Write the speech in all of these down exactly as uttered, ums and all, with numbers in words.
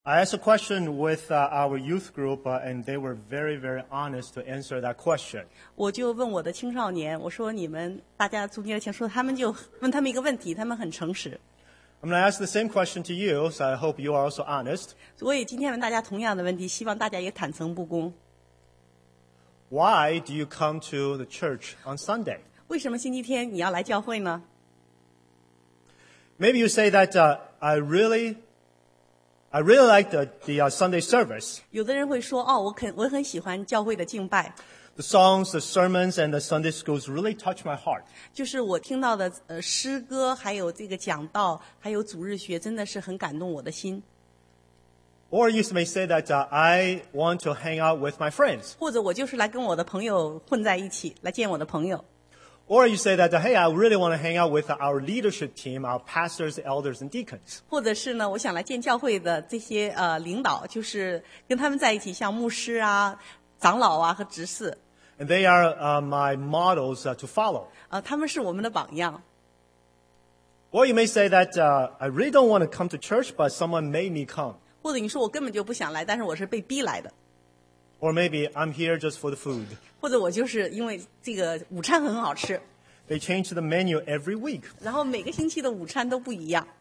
I asked a question with uh, our youth group, uh, and they were very, very honest to answer that question. 我就问我的青少年，我说你们大家中间请说，他们就问他们一个问题，他们很诚实。 I'm going to ask the same question to you, so I hope you are also honest. 我也今天问大家同样的问题，希望大家也坦诚不公。 Why do you come to the church on Sunday? 为什么星期天你要来教会呢？ Maybe you say that uh, I really, I really like the, the uh, Sunday service. 有的人会说，哦，我很我很喜欢教会的敬拜， The songs, the sermons, and the Sunday schools really touch my heart. 就是我听到的呃诗歌，还有这个讲道，还有主日学，真的是很感动我的心。 Or you may say that uh, I want to hang out with my friends. 或者我就是来跟我的朋友混在一起，来见我的朋友。 Or you say that, uh, hey, I really want to hang out with our leadership team, our pastors, elders, and deacons. 或者是呢，我想来见教会的这些呃领导，就是跟他们在一起，像牧师啊、长老啊和执事， And they are uh, my models uh, to follow. 呃，他们是我们的榜样。 Or you may say that uh, I really don't want to come to church, but someone made me come. 或者你说我根本就不想来，但是我是被逼来的。 Or maybe I'm here just for the food. 或者我就是因为这个午餐很好吃， They change the menu every week. 然后每个星期的午餐都不一样。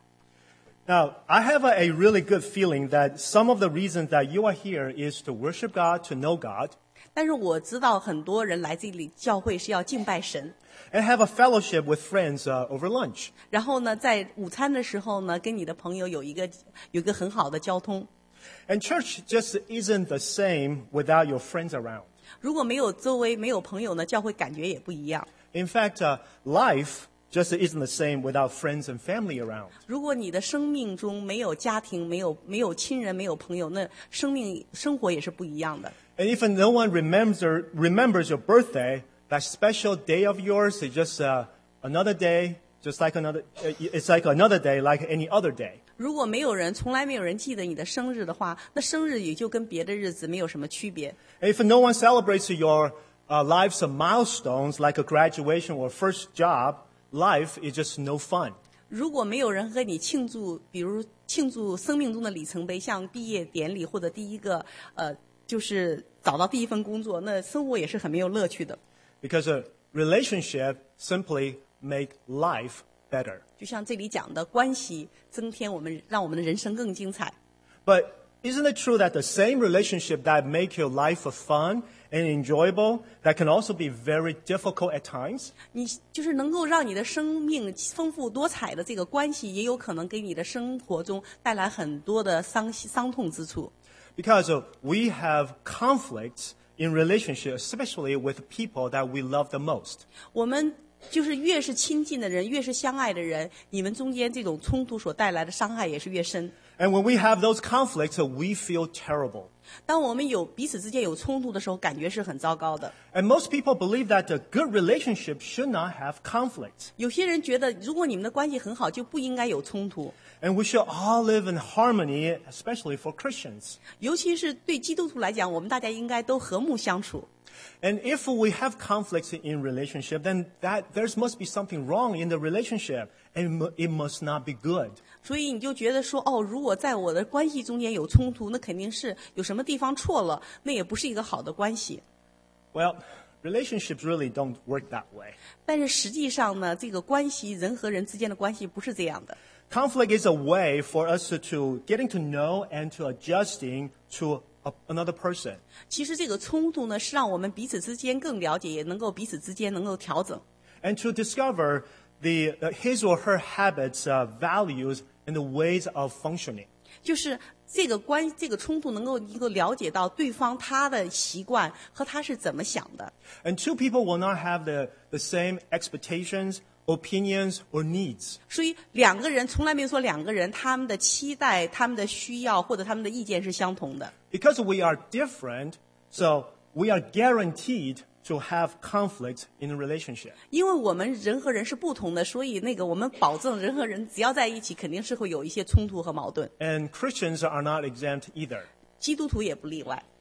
Now, I have a, a really good feeling that some of the reasons that you are here is to worship God, to know God, 但是我知道很多人来这里教会是要敬拜神， and have a fellowship with friends uh, over lunch. 然后呢，在午餐的时候呢，跟你的朋友有一个有一个很好的交通。 And church just isn't the same without your friends around. 如果没有周围没有朋友呢，教会感觉也不一样。 In fact, uh, life just isn't the same without friends and family around. 如果你的生命中没有家庭、没有没有亲人、没有朋友，那生命生活也是不一样的。 And if no one remembers, remembers your birthday, that special day of yours is just uh, another day, just like another, it's like another day, like any other day. 如果没有人，从来没有人记得你的生日的话，那生日也就跟别的日子没有什么区别。 And if no one celebrates your uh, life's milestones, like a graduation or first job, life is just no fun. 如果没有人和你庆祝，比如庆祝生命中的里程碑，像毕业典礼或者第一个呃，就是找到第一份工作，那生活也是很没有乐趣的。 Because a relationship simply make life better. 就像这里讲的，关系增添我们，让我们的人生更精彩。 But isn't it true that the same relationship that make your life fun and enjoyable, that can also be very difficult at times? 你就是能够让你的生命丰富多彩的这个关系，也有可能给你的生活中带来很多的伤伤痛之处。 Because uh, we have conflicts in relationships, especially with people that we love the most. 我们就是越是亲近的人，越是相爱的人，你们中间这种冲突所带来的伤害也是越深。 And when we have those conflicts, uh, we feel terrible. 当我们有彼此之间有冲突的时候，感觉是很糟糕的。 And most people believe that a good relationship should not have conflict. 有些人觉得，如果你们的关系很好，就不应该有冲突。 And we should all live in harmony, especially for Christians. 尤其是对基督徒来讲，我们大家应该都和睦相处。 And if we have conflicts in relationship, then that there must be something wrong in the relationship, and it must not be good. 所以你就觉得说，哦，如果在我的关系中间有冲突，那肯定是有什么地方错了，那也不是一个好的关系。 Well, relationships really don't work that way. 但是实际上呢，这个关系，人和人之间的关系不是这样的。 Conflict is a way for us to, to getting to know and to adjusting to a, another person. 其实这个冲突呢，是让我们彼此之间更了解，也能够彼此之间能够调整。 And to discover the, uh, his or her habits, uh, values, and the ways of functioning. 就是这个关这个冲突能够能够了解到对方他的习惯和他是怎么想的。 And two people will not have the, the same expectations, opinions, or needs. 所以两个人从来没有说两个人他们的期待、他们的需要或者他们的意见是相同的。 Because we are different, so we are guaranteed to have conflict in a relationship. 因为我们人和人是不同的，所以那个我们保证人和人只要在一起，肯定是会有一些冲突和矛盾。 And Christians are not exempt either. 基督徒也不例外。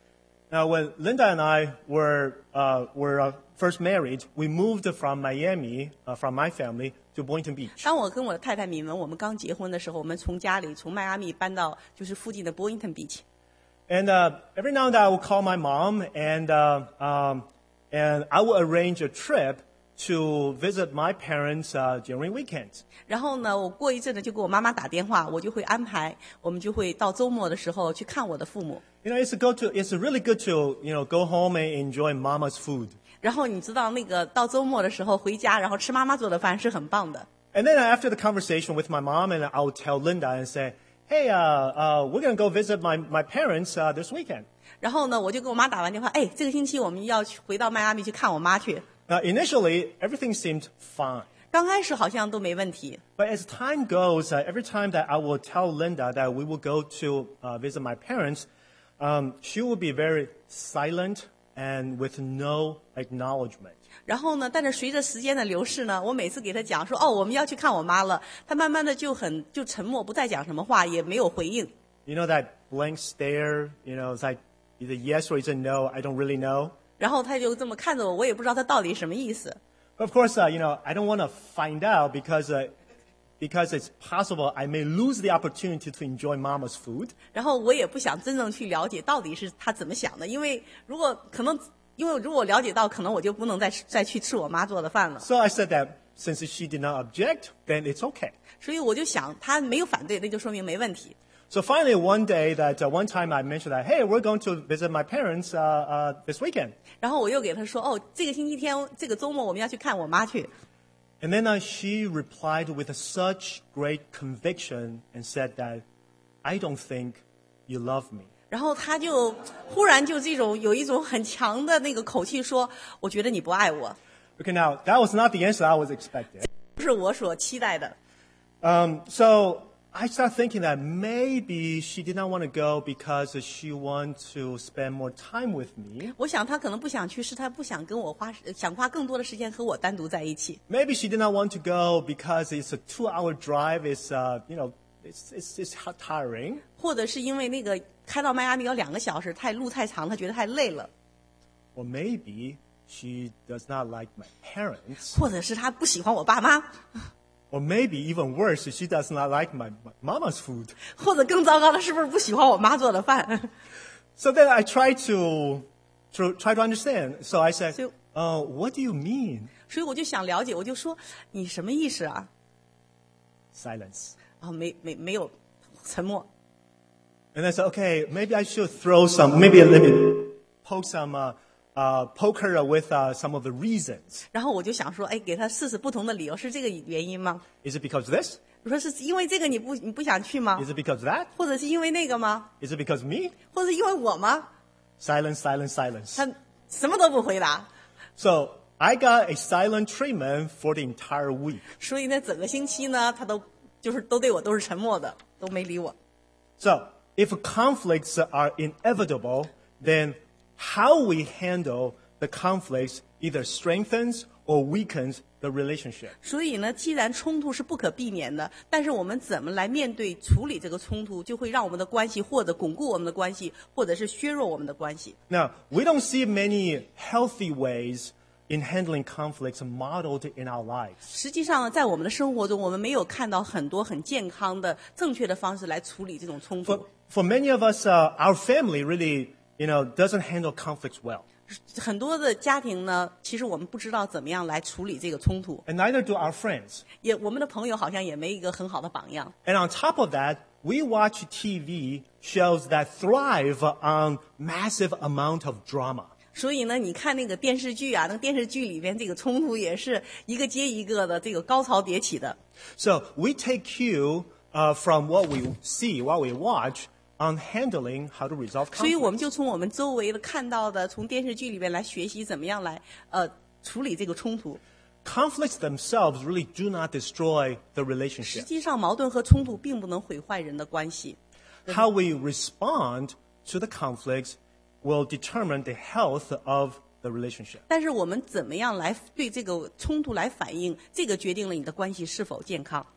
Now, when Linda and I were uh, were uh, first married, we moved from Miami, uh, from my family, to Boynton Beach. 当我跟我的太太敏文我们刚结婚的时候，我们从家里从迈阿密搬到就是附近的 Boynton Beach。 And uh, every now and then I will call my mom, and uh, um, and I will arrange a trip to visit my parents uh, during weekends. 然后呢，我过一阵子就给我妈妈打电话，我就会安排，我们就会到周末的时候去看我的父母。 You know, it's good to it's really good to you know go home and enjoy Mama's food. 然后你知道那个到周末的时候回家，然后吃妈妈做的饭是很棒的。 And then after the conversation with my mom, and I will tell Linda and say, "Hey, uh, uh, we're gonna go visit my my parents uh, this weekend." 然后呢，我就给我妈打完电话，哎，这个星期我们要去回到迈阿密去看我妈去。 Now, initially, everything seemed fine. 刚开始好像都没问题， But as time goes, uh, every time that I will tell Linda that we will go to uh, visit my parents, um, she will be very silent and with no acknowledgement. 然后呢，但是随着时间的流逝呢，我每次给她讲说，哦，我们要去看我妈了，她慢慢的就很就沉默，不再讲什么话，也没有回应。 You know that blank stare, you know, it's like either yes or it's a no, I don't really know. 然后她就这么看着我，我也不知道她到底什么意思。 But of course, uh, you know, I don't want to find out because, uh, because it's possible I may lose the opportunity to enjoy Mama's food. 然后我也不想真正去了解到底是她怎么想的，因为如果可能，因为如果了解到，可能我就不能再再去吃我妈做的饭了。 So I said that since she did not object, then it's okay. 所以我就想，她没有反对，那就说明没问题。 So finally, one day, that uh, one time I mentioned that, hey, we're going to visit my parents uh, uh, this weekend. 然后我又给她说，哦，这个星期天，这个周末我们要去看我妈去。 And then uh, she replied with such great conviction and said that, I don't think you love me. 然后她就忽然就这种有一种很强的那个口气说，我觉得你不爱我， Okay, now, that was not the answer I was expecting. 不是我所期待的。 Um, so I started thinking that maybe she did not want to go because she wants to spend more time with me. 我想她可能不想去，是她不想跟我花，想花更多的时间和我单独在一起。 Maybe she did not want to go because it's a two-hour drive. It's, uh, you know, it's, it's, it's tiring. 或者是因为那个开到迈阿密要两个小时，太路太长，她觉得太累了。 Or maybe she does not like my parents. 或者是她不喜欢我爸妈， Or maybe even worse, she does not like my, my mama's food. 或者更糟糕的，是不是不喜欢我妈做的饭？ So then I tried to, to try to understand. So I said, So- uh, what do you mean? 所以我就想了解，我就说你什么意思啊？ Silence. 啊，没没没有沉默。 And I said, okay, maybe I should throw some, maybe let me poke some, uh, uh, poke her with uh, some of the reasons. 然后我就想说，哎，给他试试不同的理由，是这个原因吗？ Is it because of this? 我说是因为这个你不你不想去吗？ Is it because of that? 或者是因为那个吗？ Is it because of me? 或者是因为我吗？ Silence, silence, silence. 他什么都不回答， So I got a silent treatment for the entire week. 所以呢，整个星期呢，他都就是都对我都是沉默的，都没理我。 So if conflicts are inevitable, then how we handle the conflicts either strengthens or weakens the relationship. 所以呢，既然冲突是不可避免的，但是我们怎么来面对处理这个冲突，就会让我们的关系或者巩固我们的关系，或者是削弱我们的关系。 Now, we don't see many healthy ways in handling conflicts modeled in our lives. 实际上呢，在我们的生活中，我们没有看到很多很健康的、正确的方式来处理这种冲 For, 突。 for many of us, uh, our family really, you know, doesn't handle conflicts well. 很多的家庭呢，其实我们不知道怎么样来处理这个冲突， And neither do our friends. 也我们的朋友好像也没一个很好的榜样。 And on top of that, we watch T V shows that thrive on massive amount of drama. 所以呢，你看那个电视剧啊，那个电视剧里边这个冲突也是一个接一个的，这个高潮迭起的。 So we take cue uh, from what we see, what we watch, on handling how to resolve 所以我们 conflict. 就从我们周围的看到的，从电视剧里边来学习怎么样来呃处理这个冲突。 Conflicts themselves really do not destroy the 实 relationship. 际上，矛盾和冲突并不能毁坏人的关系。 How we respond to the conflicts will determine the health of the relationship. 但是我们怎么样来对这个冲突来反应，这个决定了你的关系是否健康。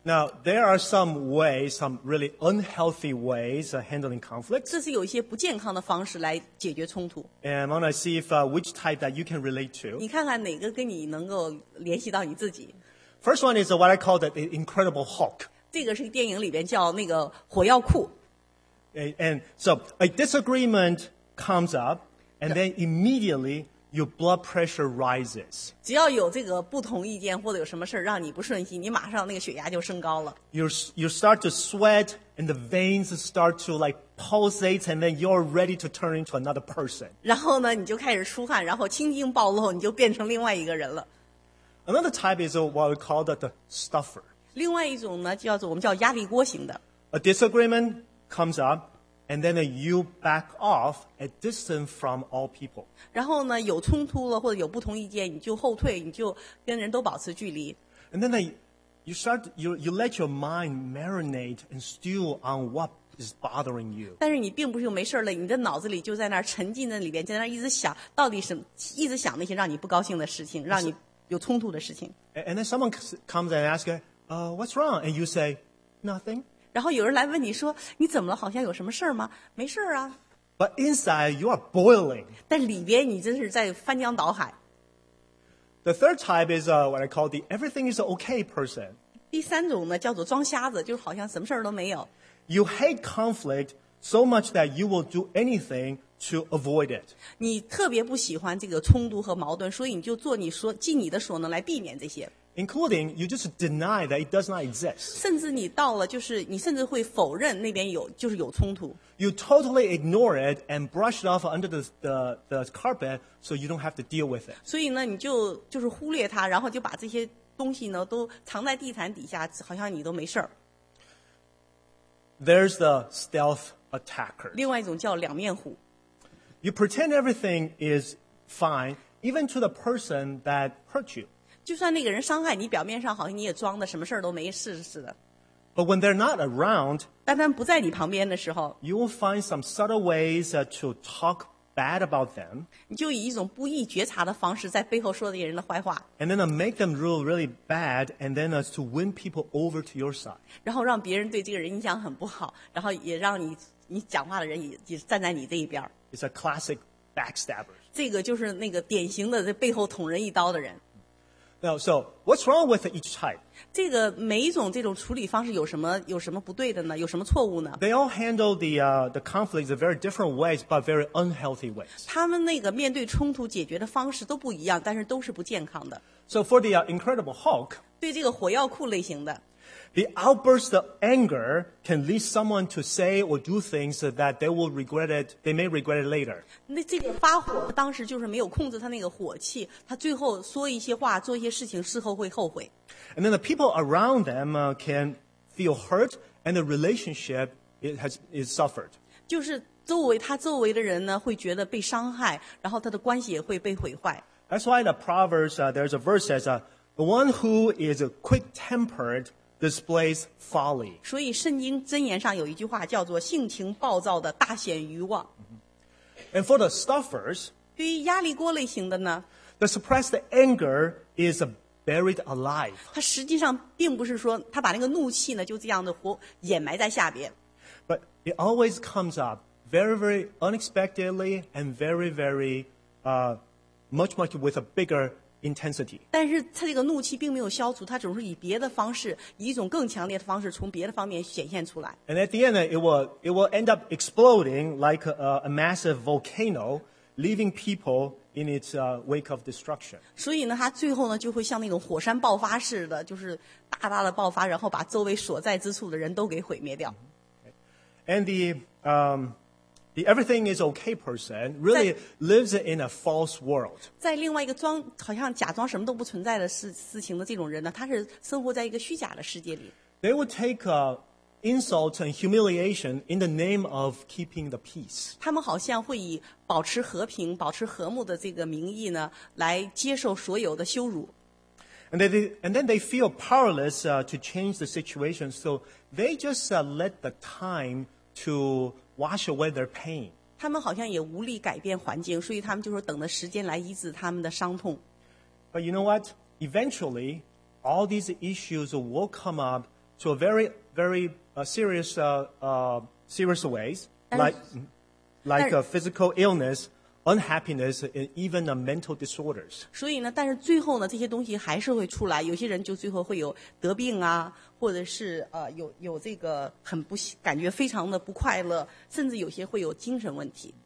Now, there are some ways, some really unhealthy ways of handling conflicts. 这是有一些不健康的方式来解决冲突。 And I want to see if uh, which type that you can relate to. 你看看哪个跟你能够联系到你自己？ First one is what I call the Incredible Hulk. 这个是电影里边叫那个火药库。 And, and so a disagreement comes up, and then immediately your blood pressure rises. 只要有这个不同意见或者有什么事儿让你不顺心，你马上那个血压就升高了。 You you start to sweat, and the veins start to like pulsate, and then you're ready to turn into another person. 然后呢，你就开始出汗，然后青筋暴露，你就变成另外一个人了。 Another type is what we call the, the stuffer. 另外一种呢，叫做我们叫压力锅型的。 A disagreement comes up, and then you back off at distance from all people. 然后呢，有冲突了或者有不同意见，你就后退，你就跟人都保持距离。 And then they, you start, you, you let your mind marinate and stew on what is bothering you. 但是你并不是就没事了，你的脑子里就在那儿沉浸在里边，在那儿一直想到底什么，一直想那些让你不高兴的事情，让你有冲突的事情。 And then someone comes and asks you, uh, what's wrong? And you say, nothing. 然后有人来问你说你怎么了？好像有什么事儿吗？没事儿啊。 But inside, you are boiling. 但里边你真是在翻江倒海。 The third type is uh, what I call the everything is okay person. 第三种呢，叫做装瞎子，就是好像什么事儿都没有。 You hate conflict so much that you will do anything to avoid it. 你特别不喜欢这个冲突和矛盾，所以你就做你所尽你的所能来避免这些。 Including, you just deny that it does not exist. 甚至你到了，就是你甚至会否认那边有，就是有冲突。 You totally ignore it and brush it off under the, the, the carpet so you don't have to deal with it. 所以呢，你就就是忽略它，然后就把这些东西呢都藏在地毯底下，好像你都没事儿。 There's the stealth attacker. 另外一种叫两面虎， You pretend everything is fine, even to the person that hurt you. 就算那个人伤害你，表面上好像你也装的什么事儿都没事似的。 But when they're not around, 但他们不在你旁边的时候， you will find some subtle ways uh, to talk bad about them, 你就以一种不易觉察的方式在背后说这些人的坏话， and then uh, make them real, really bad, and then uh, to win people over to your side. 然后让别人对这个人印象很不好，然后也让你你讲话的人也也站在你这一边儿。 It's a classic backstabber. 这个就是那个典型的在背后捅人一刀的人。 Now, so what's wrong with each type? 这个每一种这种处理方式有什么有什么不对的呢？有什么错误呢？ They all handle the uh, the conflicts in very different ways, but very unhealthy ways. 他们那个面对冲突解决的方式都不一样，但是都是不健康的。 So for the uh, Incredible Hulk, 对这个火药库类型的， the outburst of anger can lead someone to say or do things that they will regret it. They may regret it later. 那这个发火当时就是没有控制他那个火气，他最后说一些话、做一些事情，事后会后悔。 And then the people around them uh, can feel hurt, and the relationship it has is suffered. 就是周围他周围的人呢会觉得被伤害，然后他的关系也会被毁坏。 That's why the Proverbs uh, there's a verse says, uh, "The one who is uh, quick-tempered displays folly." 所以圣经箴言上有一句话叫做“性情暴躁的大显愚妄 And for the stuffers,”。 对于压力锅类型的呢， the suppressed anger is uh, buried alive. 他实际上并不是说他把那个怒气呢就这样的活掩埋在下边， But it always comes up very, very unexpectedly and very, very uh, much, much with a bigger intensity. 但是他这个怒气并没有消除，他总是以别的方式，以一种更强烈的方式从别的方面显现出来。 And at the end, it will, it will end up exploding like a, a massive volcano, leaving people in its uh, wake of destruction. 所以呢，他最后呢就会像那种火山爆发似的，就是大大的爆发，然后把周围所在之处的人都给毁灭掉。 And the, um, the everything is okay person really lives in a false world. 在另外一个装好像假装什么都不存在的事事情的这种人呢，他是生活在一个虚假的世界里。 They would take uh, insult and humiliation in the name of keeping the peace. 他们好像会以保持和平、保持和睦的这个名义呢，来接受所有的羞辱。 And, they, and then they feel powerless uh, to change the situation, so they just uh, let the time to wash away their pain. 他们好像也无力改变环境，所以他们就是等着时间来医治他们的伤痛。 But you know what? Eventually, all these issues will come up to a very, very uh, serious, uh, uh, serious ways, like, like uh, physical illness, unhappiness, and even uh, mental disorders. 所以呢，但是最后呢，这些东西还是会出来。有些人就最后会有得病啊，或者是呃有有这个很不感觉非常的不快乐，甚至有些会有精神问题。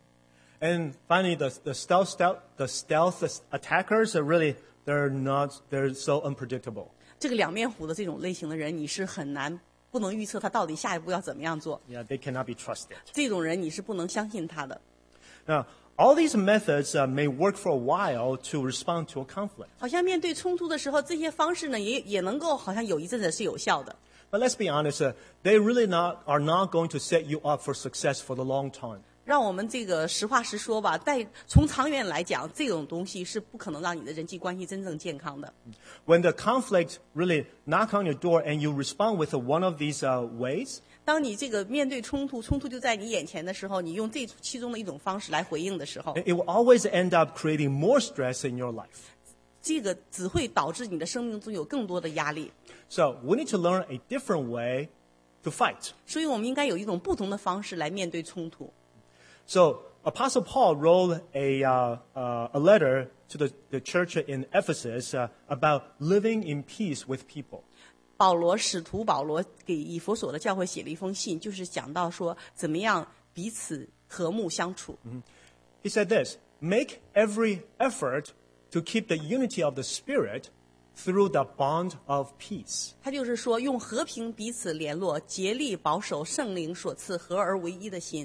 And finally, the, the stealth, stealth, the stealth attackers are really, they're not, they're so unpredictable. 这个两面虎的这种类型的人，你是很难不能预测他到底下一步要怎么样做。 Yeah, they cannot be trusted. 这种人你是不能相信他的。 Now, all these methods uh, may work for a while to respond to a conflict. 好像面对冲突的时候，这些方式呢也也能够好像有一阵子是有效的。 But let's be honest, uh, they really not, are not going to set you up for success for the long term. 让我们这个实话实说吧，在从长远来讲，这种东西是不可能让你的人际关系真正健康的。 When the conflict really knock on your door and you respond with one of these uh, ways, 当你这个面对冲突，冲突就在你眼前的时候，你用这其中的一种方式来回应的时候， it will always end up creating more stress in your life. 这个只会导致你的生命中有更多的压力。 So we need to learn a different way to fight. 所以我们应该有一种不同的方式来面对冲突。 So Apostle Paul wrote a, uh, uh, a letter to the, the church in Ephesus uh, about living in peace with people. 保罗使徒保罗给以弗所的教会写了一封信，就是讲到说怎么样彼此和睦相处。 He said this, make every effort to keep the unity of the Spirit through the bond of peace. 他就是说用和平彼此联络，竭力保守圣灵所赐合而为一的心。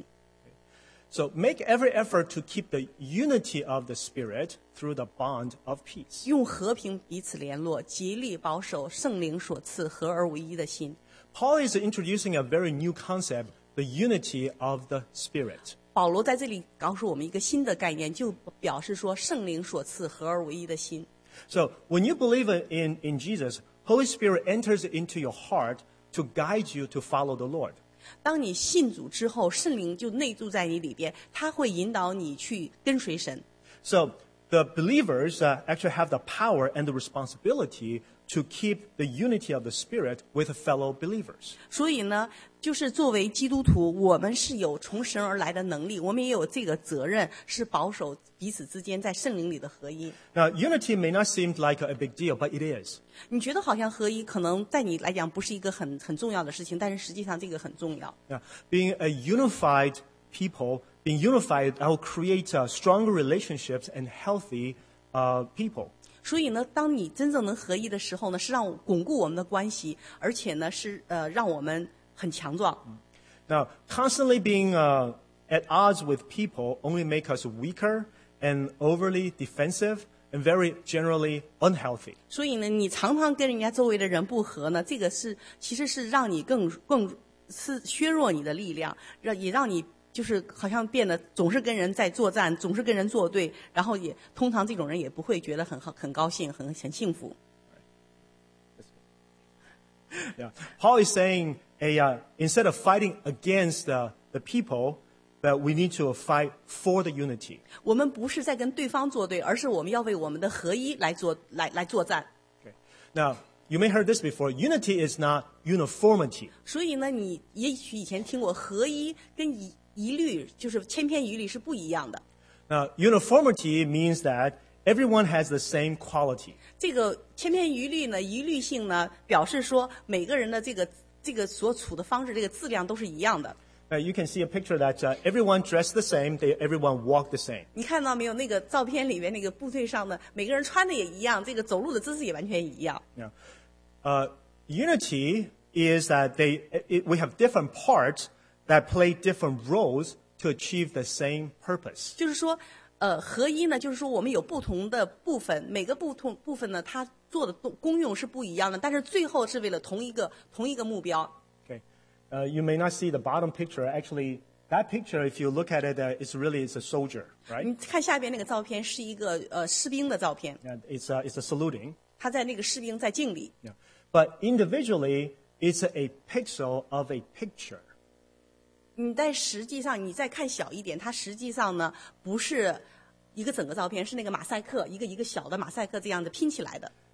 So make every effort to keep the unity of the Spirit through the bond of peace. 用和平彼此联络，竭力保守圣灵所赐合而为一的心。 Paul is introducing a very new concept, the unity of the Spirit. 保罗在这里告诉我们一个新的概念，就表示说圣灵所赐合而为一的心。 So when you believe in, in Jesus, Holy Spirit enters into your heart to guide you to follow the Lord. 当你信主之后，圣灵就内住在你里边，他会引导你去跟随神。 So the believers uh, actually have the power and the responsibility to keep the unity of the Spirit with fellow believers. 所以呢，就是作为基督徒，我们是有从神而来的能力，我们也有这个责任，是保守彼此之间在圣灵里的合一。 Now, unity may not seem like a big deal, but it is. 你觉得好像合一可能在你来讲不是一个很很重要的事情，但是实际上这个很重要。 Yeah. Being a unified people, being unified, that will create uh, stronger relationships and healthy uh, people. 所以呢，当你真正能合一的时候呢，是让巩固我们的关系，而且呢是呃让我们很强壮。 Now, constantly being uh, at odds with people only make us weaker and overly defensive and very generally unhealthy. 所以呢，你常常跟人家周围的人不和呢，这个是其实是让你更更是削弱你的力量，让也让你就是好像变得总是跟人在作战，总是跟人作对，然后也通常这种人也不会觉得很很高兴，很很幸福。 Yeah. Paul is saying a, uh, instead of fighting against uh, the people, that we need to fight for the unity. 我们不是在跟对方作对，而是我们要为我们的合一来做来来作战。 Okay. Now, you may heard this before. Unity is not uniformity. 所以呢，你也许以前听过合一跟一一律，就是千篇一律是不一样的。 Now, uniformity means that everyone has the same quality. 这个千篇一律呢，一律性呢，表示说每个人的这个这个所处的方式，这个质量都是一样的。 Now, you can see a picture that uh, everyone dressed the same, they, everyone walked the same. 你看到没有？那个照片里面那个部队上的每个人穿的也一样，这个走路的姿势也完全一样。 Yeah. Uh, unity is that they, it, we have different parts that play different roles to achieve the same purpose. 就是说，呃，合一呢，就是说我们有不同的部分，每个不同部分呢，它做的功用是不一样的，但是最后是为了同一个同一个目标。 Okay. Uh, you may not see the bottom picture. Actually, that picture, if you look at it, uh, it's really it's a soldier, right? 你看下边那个照片是一个呃士兵的照片， And it's a, it's a saluting. 他在那个士兵在敬礼。 Yeah. But individually, it's a pixel of a picture. 你在实际上，你再看小一点，它实际上呢不是一个整个照片，是那个马赛克，一个一个小的马赛克这样的拼起来的。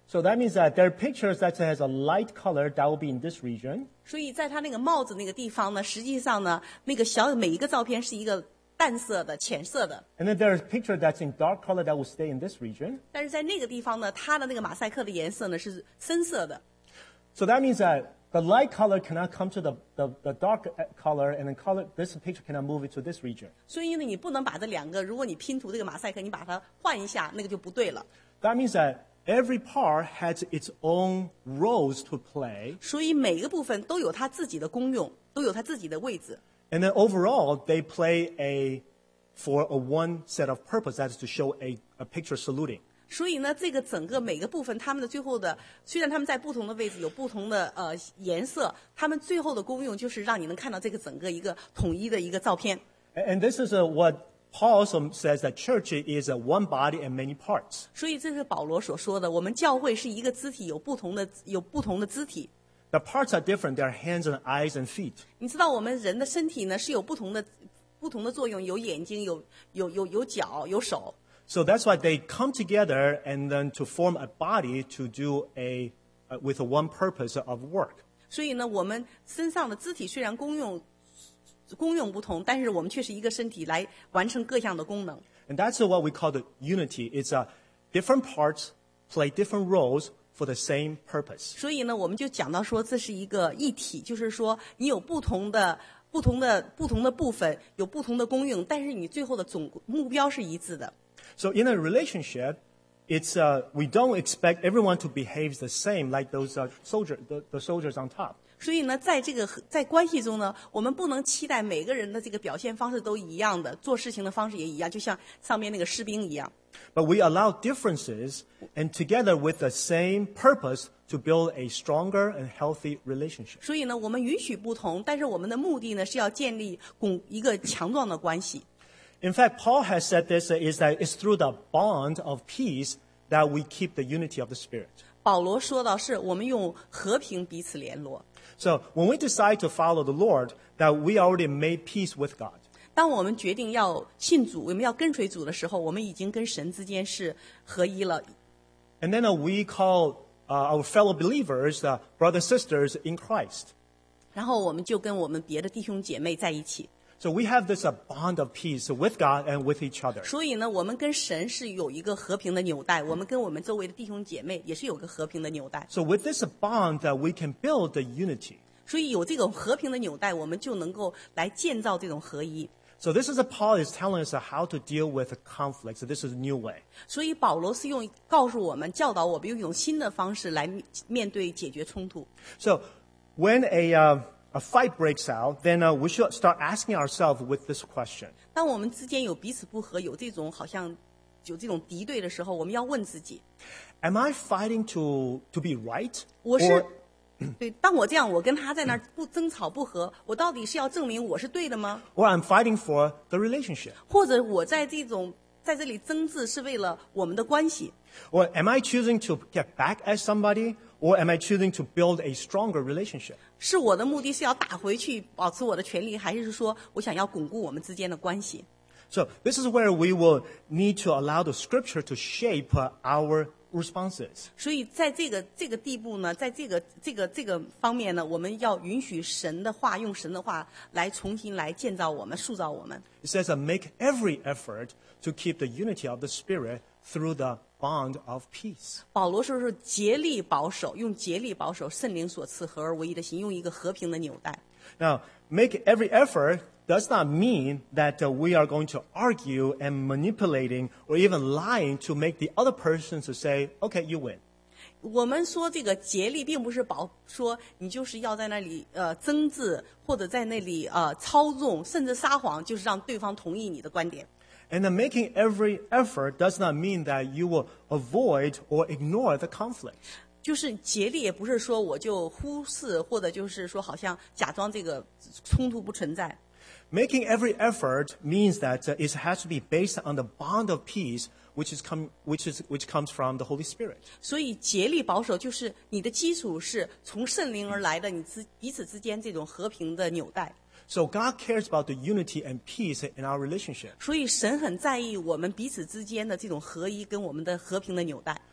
So that means that there are pictures that has a light color that will be in this region. 所以在他那个帽子那个地方呢，实际上呢，那个小每一个照片是一个淡色的、浅色的。 And then there's a picture that's in dark color that will stay in this region. 但是在那个地方呢，它的那个马赛克的颜色呢是深色的。 So that means that the light color cannot come to the, the, the dark color, and then color, this picture cannot move into this region. 所以呢，你不能把这两个，如果你拼图这个马赛克，你把它换一下，那个就不对了。 That means that every part has its own roles to play. 所以每个部分都有它自己的功用，都有它自己的位置。 And then overall, they play a, for a one set of purpose, that is to show a, a picture saluting. 所以呢，这个整个每个部分，他们的最后的，虽然他们在不同的位置有不同的呃颜色，他们最后的功用就是让你能看到这个整个一个统一的一个照片。 And this is uh, what Paul also says, that church is a one body and many parts. 所以这是保罗所说的，我们教会是一个肢体，有不同的有不同的肢体。 The parts are different. They are hands and eyes and feet. 你知道我们人的身体呢是有不同的不同的作用，有眼睛，有有有有脚，有手。 So that's why they come together and then to form a body to do a, uh, with a one purpose of work. 所以呢，我们身上的肢体虽然功用功用不同，但是我们却是一个身体来完成各项的功能。 And that's what we call the unity. It's uh, different parts play different roles for the same purpose. 所以呢，我们就讲到说，这是一个一体，就是说你有不同的、不同的、不同的部分，有不同的功用，但是你最后的总目标是一致的。 So in a relationship, it's uh, we don't expect everyone to behave the same like those uh, soldier, the, the soldiers on top. 所以呢，在这个在关系中呢，我们不能期待每个人的这个表现方式都一样的，做事情的方式也一样，就像上面那个士兵一样。 But we allow differences, and together with the same purpose, to build a stronger and healthy relationship. 所以呢，我们允许不同，但是我们的目的呢是要建立共一个强壮的关系。 In fact, Paul has said this uh, is that it's through the bond of peace that we keep the unity of the Spirit. 保罗说到，是我们用和平彼此联络。 So when we decide to follow the Lord, that we already made peace with God. 当我们决定要信主，我们要跟随主的时候，我们已经跟神之间是合一了。 And then uh, we call uh, our fellow believers, uh, brothers and sisters in Christ. 然后我们就跟我们别的弟兄姐妹在一起。 So we have this uh, bond of peace with God and with each other. 所以呢，我们跟神是有一个和平的纽带，我们跟我们周围的弟兄姐妹也是有个和平的纽带。 So with this uh, bond that we can build the unity. 所以有这种和平的纽带，我们就能够来建造这种合一。 So this is a Paul is telling us how to deal with conflict. So this is a new way. 所以保罗是用告诉我们、教导我们用一种新的方式来面对解决冲突。 So when a uh, a fight breaks out, then uh, we should start asking ourselves with this question. 当我们之间有彼此不和，有这种好像有这种敌对的时候，我们要问自己 Am I fighting to, to be right? 我是 Or, 对，当我这样，我跟他在那儿不争吵不和，我到底是要证明我是对的吗？ or I'm fighting for the relationship? 或者我在这种在这里争执是为了我们的关系？ Or am I choosing to get back at somebody? Or am I choosing to build a stronger relationship? 是我的目的是要打回去，保持我的权利，还是说我想要巩固我们之间的关系？ So this is where we will need to allow the scripture to shape uh, our responses. 所以在这个这个地步呢，在这个这个这个方面呢，我们要允许神的话，用神的话来重新来建造我们、塑造我们。 It says uh, make every effort to keep the unity of the Spirit through the bond of peace. 保罗说是竭力保守，用竭力保守圣灵所赐合而为一的心，用一个和平的纽带。 Now, make every effort does not mean that uh, we are going to argue and manipulating or even lying to make the other person to say, okay, you win. 我们说这个竭力，并不是保说你就是要在那里呃争执，或者在那里呃操纵，甚至撒谎，就是让对方同意你的观点。 And then making every effort does not mean that you will avoid or ignore the conflict. 就是竭力，也不是说我就忽视，或者就是说好像假装这个冲突不存在。 Making every effort means that uh, it has to be based on the bond of peace, which is come, which is which comes from the Holy Spirit. 所以竭力保守，就是你的基础是从圣灵而来的，你之彼此之间这种和平的纽带。 So God cares about the unity and peace in our relationship. 所以神很在意我们彼此之间的这种合一跟我们的和平的纽带。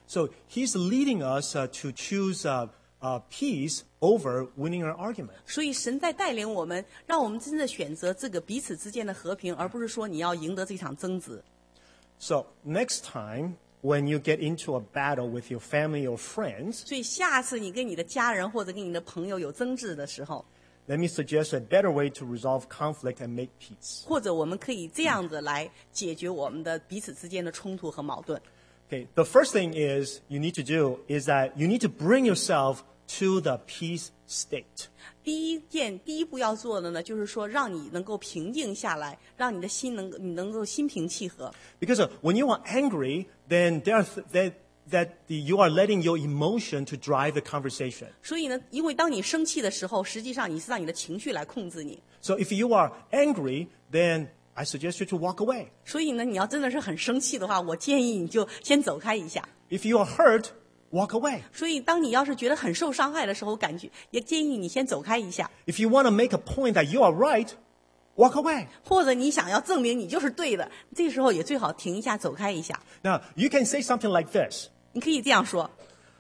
So he's leading us uh, to choose uh, uh, peace over winning an argument. 所以神在带领我们，让我们真的选择这个彼此之间的和平，而不是说你要赢得这场争执。 So next time when you get into a battle with your family or friends, 所以下次你跟你的家人或者跟你的朋友有争执的时候， let me suggest a better way to resolve conflict and make peace. 或者我们可以这样子来解决我们的彼此之间的冲突和矛盾。 Okay, the first thing is you need to do is that you need to bring yourself to the peace state. 第一件第一步要做的呢，就是说让你能够平静下来，让你的心能你能够心平气和。 Because uh, when you are angry, then there are th- that that the, you are letting your emotion to drive the conversation. 所以呢，因为当你生气的时候，实际上你是让你的情绪来控制你。 So if you are angry, then I suggest you to walk away. 所以呢，你要真的是很生气的话，我建议你就先走开一下。 If you are hurt, walk away. 所以，当你要是觉得很受伤害的时候，感觉也建议你先走开一下。 If you want to make a point that you are right, walk away. 或者你想要证明你就是对的，这时候也最好停一下，走开一下。 Now, you can say something like this. 你可以这样说：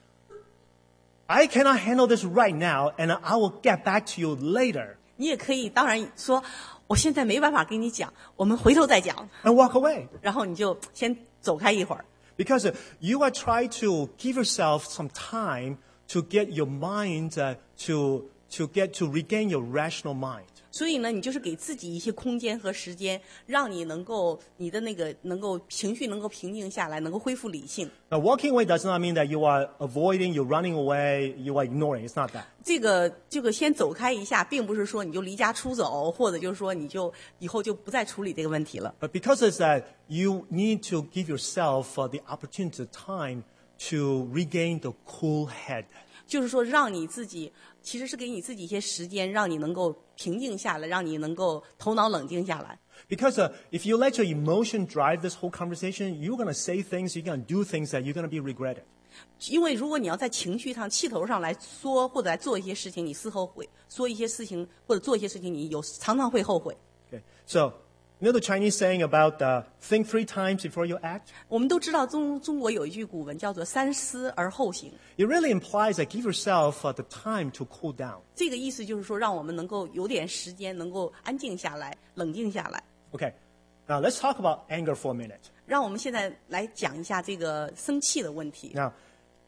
I cannot handle this right now, and I will get back to you later. 你也可以，当然说，我现在没办法跟你讲，我们回头再讲。 And walk away. 然后你就先走开一会儿。 Because uh, you are trying to give yourself some time to get your mind uh, to, to get to regain your rational mind. 所以呢，你就是给自己一些空间和时间，让你能够你的那个能够情绪能够平静下来，能够恢复理性。 Now, walking away does not mean that you are avoiding, you're running away, you are ignoring. It's not that. 这个这个先走开一下，并不是说你就离家出走，或者就是说你就以后就不再处理这个问题了。 But because it's that you need to give yourself uh, the opportunity, the time to regain the cool head. 就是说，让你自己其实是给你自己一些时间，让你能够平静下来，让你能够头脑冷静下来。 Because uh, if you let your emotion drive this whole conversation, you're going to say things, you're going to do things that you're going to be regretted. 因为如果你要在情绪上、气头上来说或者来做一些事情，你事后会说一些事情或者做一些事情，你有常常会后悔。 Okay. So, you know the Chinese saying about uh, think three times before you act? 我们都知道中中国有一句古文叫做"三思而后行"， It really implies that give yourself uh, the time to cool down. 这个意思就是说，让我们能够有点时间，能够安静下来、冷静下来。 Okay. Now, let's talk about anger for a minute. 让我们现在来讲一下这个生气的问题。 Now,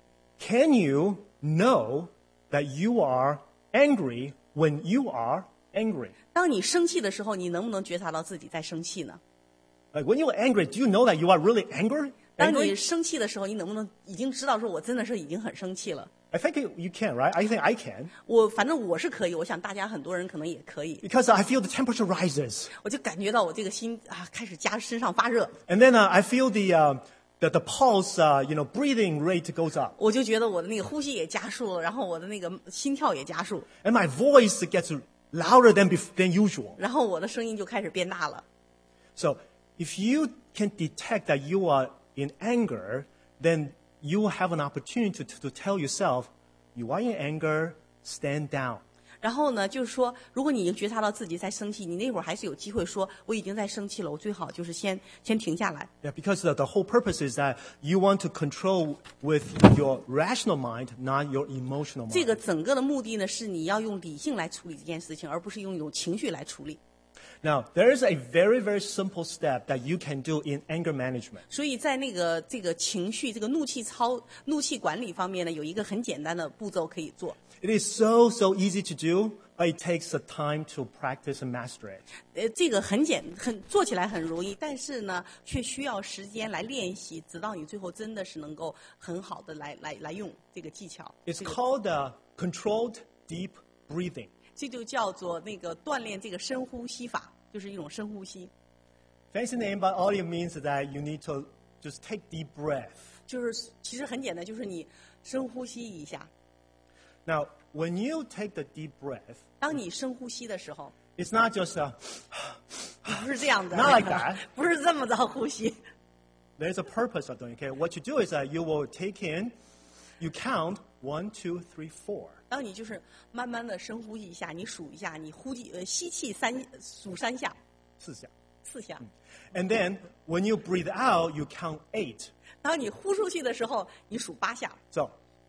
can you know that you are angry when you are angry? 当你生气的时候，你能不能觉察到自己在生气呢？ Like when you're angry, do you know that you are really angry? 当你 Angry? 生气的时候，你能不能已经知道说我真的是已经很生气了？ I think you you can, right? I think I can. 我反正我是可以，我想大家很多人可能也可以。 Because I feel the temperature rises. 我就感觉到我这个心啊开始加身上发热， And then uh, I feel the, uh, the, the pulse, uh, you know, breathing rate goes up. 我就觉得我的那个呼吸也加速了，然后我的那个心跳也加速， And my voice gets louder than, bef- than usual. 然后我的声音就开始变大了。 So if you can detect that you are in anger, then you have an opportunity to, to tell yourself, you are in anger, stand down. 然后呢，就是说，如果你已经觉察到自己在生气，你那会儿还是有机会说我已经在生气了，我最好就是先先停下来。 Yeah, because the, the whole purpose is that you want to control with your rational mind, not your emotional 这 mind. 个整个的目的呢，是你要用理性来处理这件事情，而不是用有情绪来处理。 Now, there is a very, very simple step that you can do in anger management. 所以在那个这个情绪、这个怒气操、怒气管理方面呢，有一个很简单的步骤可以做。 It is so, so easy to do, but it takes the time to practice and master it. 呃，这个很简很做起来很容易，但是呢，却需要时间来练习，直到你最后真的是能够很好的来来来用这个技巧。 It's 这个 called uh, controlled deep breathing. 这就叫做那个锻炼这个深呼吸法，就是一种深呼吸。 Fancy name, but all it means is that you need to just take deep breath. 就是其实很简单，就是你深呼吸一下。 Now, when you take the deep breath, 当你深呼吸的时候， it's not just uh, 不是这样的 Not like that. 不是这么着呼吸。 there's a purpose of doing it. Okay? What you do is that you will take in, you count one, two, three, four. 当你就是慢慢的深呼吸一下，你数一下，你呼气呃吸气三数三下， 四下。 四下。 And then when you breathe out, you count eight. 然后你呼出去的时候，你数八下。 So,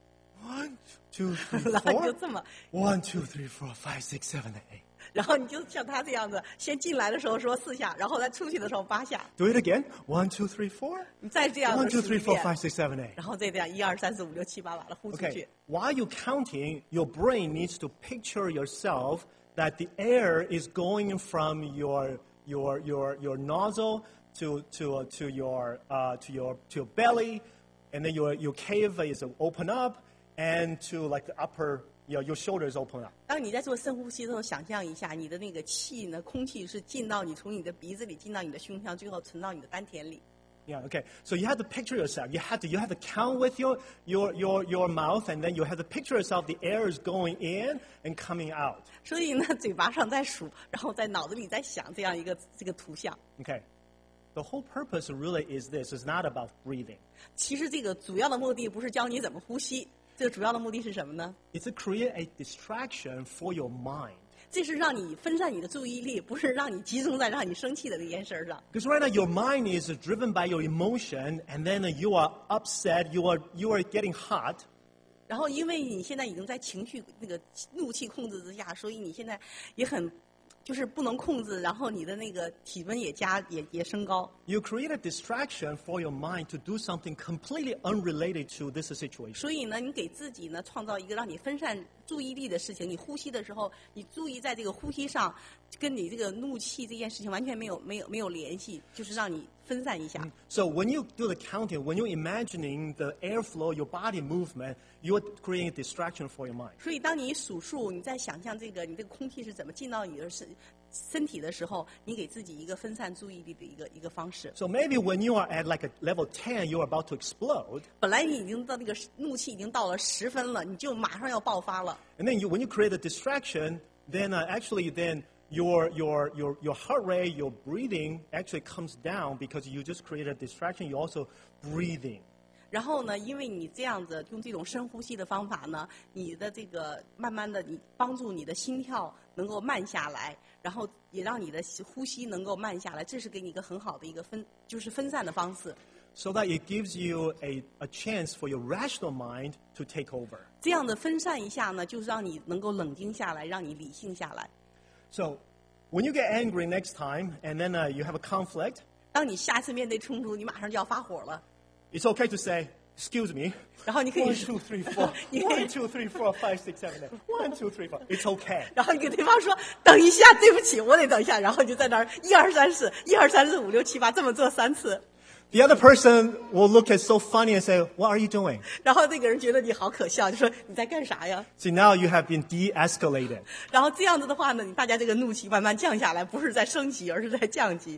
one, two, three, 然后你就 four. 这么， One, two, three, four, five, six, seven, eight. 然后你就像他这样子，先进来的时候说四下，然后再出去的时候八下。 Do it again. One, two, three, four. 你再这样 One, 子 two, 数 three, 一 four, 遍， five, six, seven, eight. 然后再这样一二三四五六七八把它呼出去。 Okay. While you're counting, your brain needs to picture yourself that the air is going from your your your your nozzle to to to your uh, to your to your belly, and then your your cave is open up, and to like the upper your your shoulders open up. 当你在做深呼吸的时候，想象一下，你的那个气呢，空气是进到你从你的鼻子里进到你的胸腔，最后存到你的丹田里。 Yeah, okay. So you have to picture yourself. You have to you have to count with your your your your mouth, and then you have to picture yourself. The air is going in and coming out. 所以呢，嘴巴上在数，然后在脑子里在想这样一个这个图像。 Okay. The whole purpose really is this. It's not about breathing. 其实这个主要的目的不是教你怎么呼吸，这个主要的目的是什么呢？ It's to create a distraction for your mind. 这是让你分散你的注意力，不是让你集中在让你生气的这件事儿上。 Because right now your mind is driven by your emotion, and then you are upset. You are you are getting hot. 然后，因为你现在已经在情绪那个怒气控制之下，所以你现在也很，就是不能控制，然后你的那个体温也加也也升高。 You create a distraction for your mind to do something completely unrelated to this situation. 所以呢，你给自己呢创造一个让你分散注意力的事情。你呼吸的时候，你注意在这个呼吸上，跟你这个怒气这件事情完全没有没有没有联系，就是让你分散一下。 So when you do the counting, when you're imagining the airflow, your body movement, you're creating a distraction for your mind. 所以，当你数数，你在想象这个你这个空气是怎么进到你的身身体的时候，你给自己一个分散注意力的一个一个方式。 So maybe when you are at like a level ten, you're about to explode. 本来你已经到那个怒气已经到了十分了，你就马上要爆发了。 And then you, when you create a distraction, then uh, actually then your, your, your, your heart rate, your breathing actually comes down because you just created a distraction. You're also breathing. 然后呢，因为你这样子用这种深呼吸的方法呢，你的这个慢慢的，你帮助你的心跳能够慢下来，然后也让你的呼吸能够慢下来，这是给你一个很好的一个分，就是分散的方式。 So that it gives you a, a chance for your rational mind to take over. 这样的分散一下呢，就是让你能够冷静下来，让你理性下来。 So when you get angry next time and then uh, you have a conflict, 当你下次面对冲突，你马上就要发火了， it's okay to say, excuse me. 然后你可以 One, 说 two, three, four. 你可以 One, two, three, four, five, six, seven, eight. One, two, three, four. It's okay. 然后你给对方说：“等一下，对不起，我得等一下。”然后你就在那儿一二三四，一二三四五六七八，这么做三次。 The other person will look at so funny and say, what are you doing? 然后那个人觉得你好可笑，就说：“你在干啥呀 See, now you have been de-escalated.？” 然后这样子的话呢，你大家这个怒气慢慢降下来，不是在升级，而是在降级。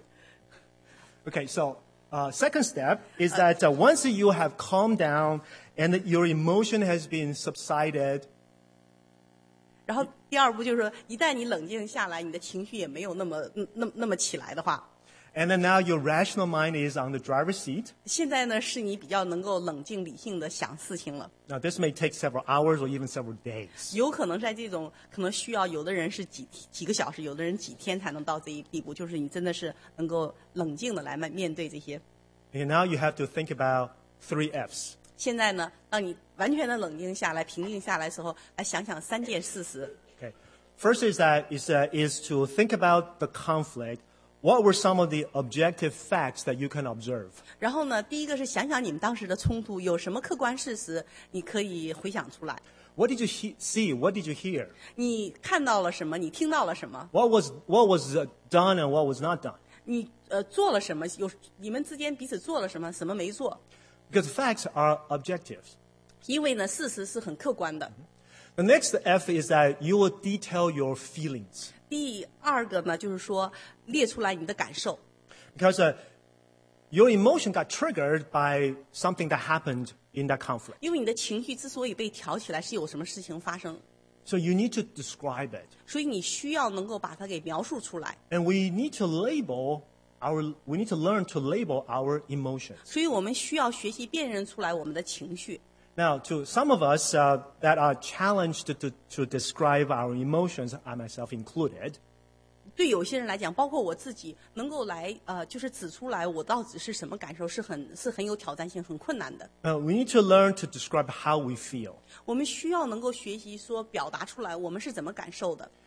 Okay, so uh, second step is that uh, once you have calmed down and that your emotion has been subsided, 然后第二步就是说，一旦你冷静下来，你的情绪也没有那么嗯那么那么起来的话， and then now your rational mind is on the driver's seat. 现在呢是你比较能够冷静理性的想事情了。 Now, this may take several hours or even several days. 有可能在这种可能需要有的人是几几个小时，有的人几天才能到这一地步，就是你真的是能够冷静的来面面对这些。 And now you have to think about three F's. 现在呢，当你完全的冷静下来、平静下来的时候，来想想三件事实。 Okay. First is that is, uh, is to think about the conflict. What were some of the objective facts that you can observe? 然后呢，第一个是想想你们当时的冲突有什么客观事实，你可以回想出来。 What did you he- see? What did you hear? 你看到了什么？你听到了什么？ What was, what was uh, done and what was not done? 你呃做了什么？有你们之间彼此做了什么？什么没做？ Because facts are objectives. 因为呢，事实是很客观的。 The next F is that you will detail your feelings. 第二个呢，就是说列出来你的感受。 Because uh, your emotion got triggered by something that happened in that conflict. 因为你的情绪之所以被挑起来，是有什么事情发生， So you need to describe it. 所以你需要能够把它给描述出来。 And we need to label our, we need to learn to label our emotions. 所以我们需要学习辨认出来我们的情绪。 Now, to some of us uh, that are challenged to, to, to describe our emotions, I myself included, 对有些人来讲，包括我自己，能够来呃，就是指出来我到底是什么感受，是很是很有挑战性、很困难的。 Uh, we need to learn to describe how we feel. 我们需要能够学习说表达出来我们是怎么感受的。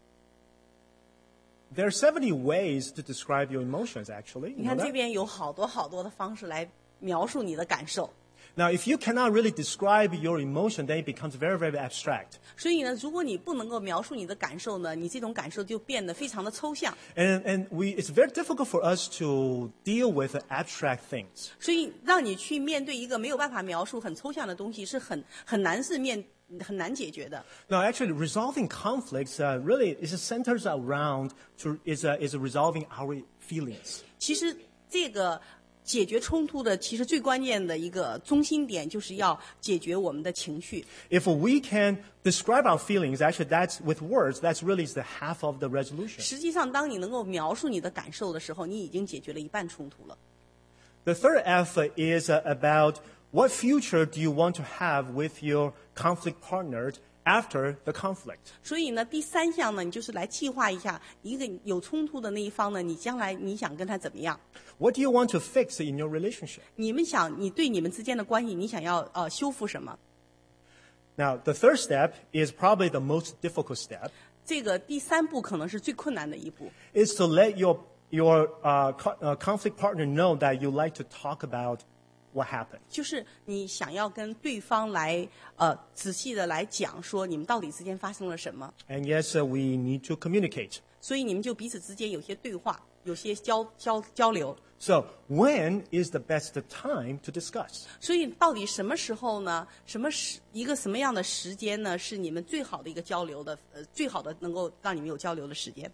There are seventy ways to describe your emotions, actually. 你 You 看 know 这 that? 边有好多好多的方式来描述你的感受。 Now, if you cannot really describe your emotion, then it becomes very, very abstract. 所以呢，如果你不能够描述你的感受呢，你这种感受就变得非常的抽象。 And, and we, it's very difficult for us to deal with abstract things. 所以让你去面对一个没有办法描述、很抽象的东西，是很很难是面很难解决的。 Now, actually, resolving conflicts uh, really is centers around to, is, uh, is resolving our feelings. 其实这个解决冲突的，其实最关键的一个中心点，就是要解决我们的情绪。 If we can describe our feelings, actually, that's with words, that's really is the half of the resolution. 实际上，当你能够描述你的感受的时候，你已经解决了一半冲突了。 The third F is uh, about what future do you want to have with your conflict partner after the conflict. 所以呢，第三项呢，你就是来计划一下一个有冲突的那一方呢，你将来你想跟他怎么样？ What do you want to fix in your relationship? 你们想，你对你们之间的关系，你想要呃修复什么？ Now, the third step is probably the most difficult step, 这个第三步可能是最困难的一步， is to let your, your uh, co- uh, conflict partner know that you like to talk about what happened. 就是你想要跟对方来呃仔细的来讲说你们到底之间发生了什么， And yes, uh, we need to communicate. 所以你们就彼此之间有些对话，有些交交交流。 So, when is the best time to discuss? 所以到底什么时候呢？什么时一个什么样的时间呢？是你们最好的一个交流的呃最好的能够让你们有交流的时间。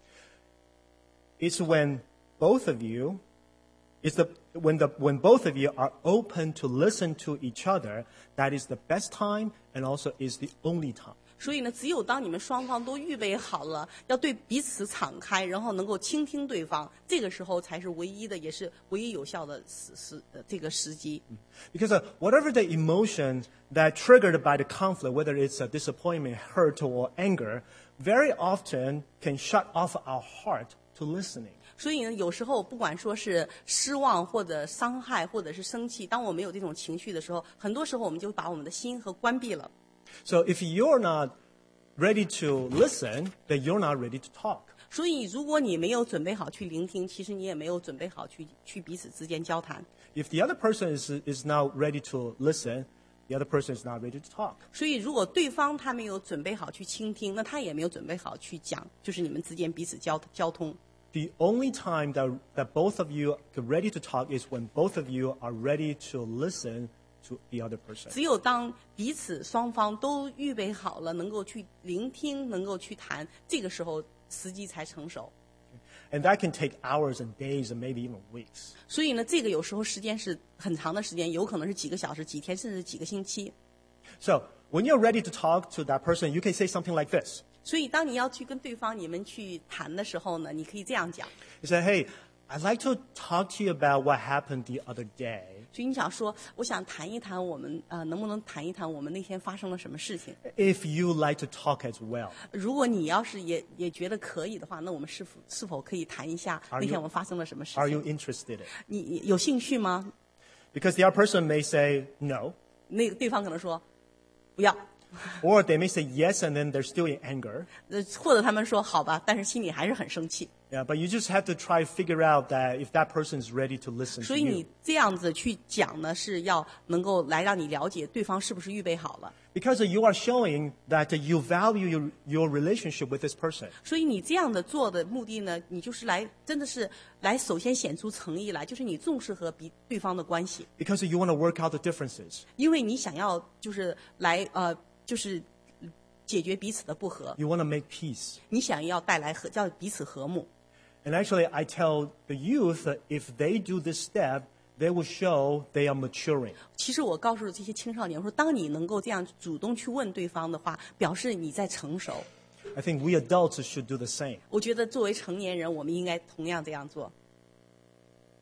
It's when both of you, it's the, when, the, when both of you are open to listen to each other, that is the best time and also is the only time. 所以呢，只有当你们双方都预备好了，要对彼此敞开，然后能够倾听对方，这个时候才是唯一的，也是唯一有效的时时呃这个时机。 Because uh, whatever the emotion that triggered by the conflict, whether it's a disappointment, hurt, or anger, very often can shut off our heart to listening. 所以呢，有时候不管说是失望或者伤害或者是生气，当我们有这种情绪的时候，很多时候我们就把我们的心和关闭了。 So if you're not ready to listen, then you're not ready to talk. 所以，如果你没有准备好去聆听，其实你也没有准备好去去彼此之间交谈。 If the other person is, is now ready to listen, the other person is not ready to talk. 所以，如果对方他没有准备好去倾听，那他也没有准备好去讲，就是你们之间彼此交交通。 The only time that, that both of you are ready to talk is when both of you are ready to listen to the other person. 只有当彼此双方都预备好了，能够去聆听，能够去谈，这个时候时机才成熟。 And that can take hours and days and maybe even weeks. 所以呢，这个有时候时间是很长的时间，有可能是几个小时、几天，甚至几个星期。 So when you're ready to talk to that person, you can say something like this. 所以，当你要去跟对方你们去谈的时候呢，你可以这样讲。 You say, hey, I'd like to talk to you about what happened the other day. 所以你想说，我想谈一谈我们呃，能不能谈一谈我们那天发生了什么事情？ If you like to talk as well. 如果你要是也也觉得可以的话，那我们是否是否可以谈一下 Are 那天 you- 我们发生了什么事 Are you 情？ interested? 你你有兴趣吗？ Because the other person may say no, 那个对方可能说不要， or they may say yes and then they're still in anger. 呃，或者他们说好吧，但是心里还是很生气。 Yeah, but you just have to try to figure out that if that person is ready to listen 所 to 以你 you. 这样子去讲呢，是要能够来让你了解对方是不是预备好了。 Because you are showing that you value your, your relationship with this person. 所以你这样的做的目的呢，你就是来真的是来首先显出诚意来，就是你重视和彼对方的关系， Because you want to work out the differences. 因为你想要就是来呃就是解决彼此的不和， You want to make peace. 你想要带来和叫彼此和睦。 And actually, I tell the youth that if they do this step, they will show they are maturing. 其实我告诉这些青少年，我说当你能够这样主动去问对方的话，表示你在成熟。 I think we adults should do the same. 我觉得作为成年人，我们应该同样这样做。